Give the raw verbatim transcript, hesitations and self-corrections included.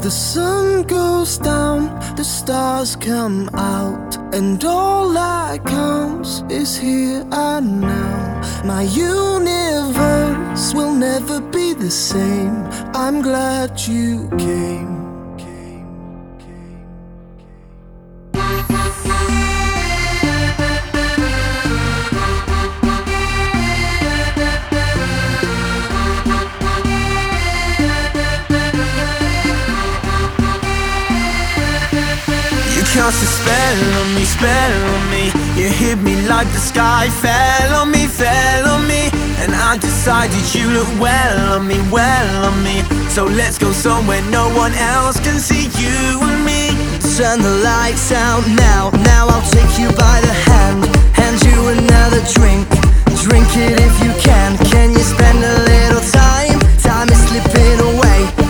The sun goes down, the stars come out, and all that counts is here and now. My universe will never be the same. I'm glad you came. Cast a spell on me, spell on me. You hit me like the sky fell on me, fell on me. And I decided you look well on me, well on me. So let's go somewhere no one else can see you and me. Turn the lights out now, now I'll take you by the hand, hand you another drink. Drink it if you can. Can you spend a little time? Time is slipping away.